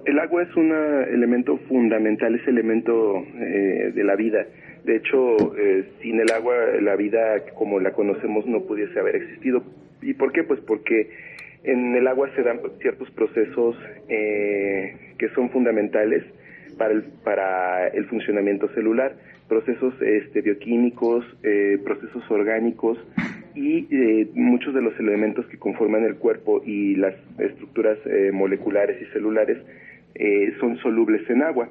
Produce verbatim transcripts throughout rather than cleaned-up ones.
el agua es un elemento fundamental, es elemento eh, de la vida. De hecho, eh, sin el agua, la vida como la conocemos no pudiese haber existido. ¿Y por qué? Pues porque en el agua se dan ciertos procesos eh, que son fundamentales para el, para el funcionamiento celular, procesos este, bioquímicos, eh, procesos orgánicos y eh, muchos de los elementos que conforman el cuerpo y las estructuras eh, moleculares y celulares eh, son solubles en agua.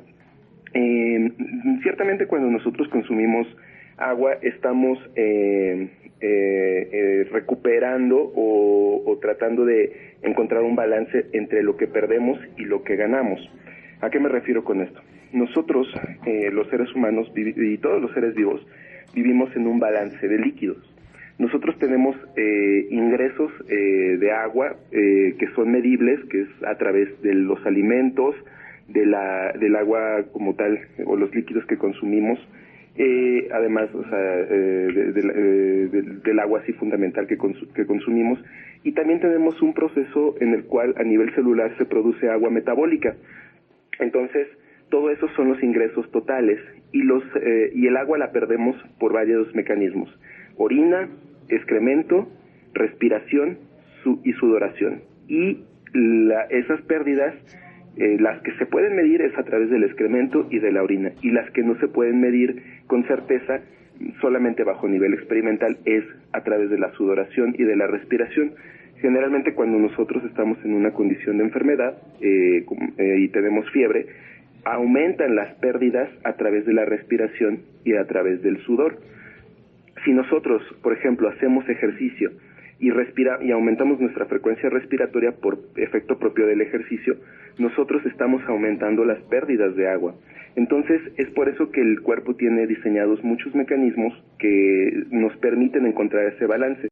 Eh, ciertamente cuando nosotros consumimos agua estamos eh, eh, eh, recuperando o, o tratando de encontrar un balance entre lo que perdemos y lo que ganamos. ¿A qué me refiero con esto? Nosotros, eh, los seres humanos y todos los seres vivos, vivimos en un balance de líquidos. Nosotros tenemos eh, ingresos eh, de agua eh, que son medibles, que es a través de los alimentos, de la, del agua como tal, o los líquidos que consumimos, eh, además o sea, eh, de, de, eh, de, del agua así fundamental que, cons que consumimos, y también tenemos un proceso en el cual a nivel celular se produce agua metabólica. Entonces, todo eso son los ingresos totales, y, los, eh, y el agua la perdemos por varios mecanismos: orina, excremento, respiración su y sudoración. Y la, esas pérdidas, eh, las que se pueden medir es a través del excremento y de la orina, y las que no se pueden medir con certeza, solamente bajo nivel experimental, es a través de la sudoración y de la respiración. Generalmente cuando nosotros estamos en una condición de enfermedad eh, eh, y tenemos fiebre, aumentan las pérdidas a través de la respiración y a través del sudor. Si nosotros, por ejemplo, hacemos ejercicio y respira y aumentamos nuestra frecuencia respiratoria por efecto propio del ejercicio, nosotros estamos aumentando las pérdidas de agua. Entonces, es por eso que el cuerpo tiene diseñados muchos mecanismos que nos permiten encontrar ese balance.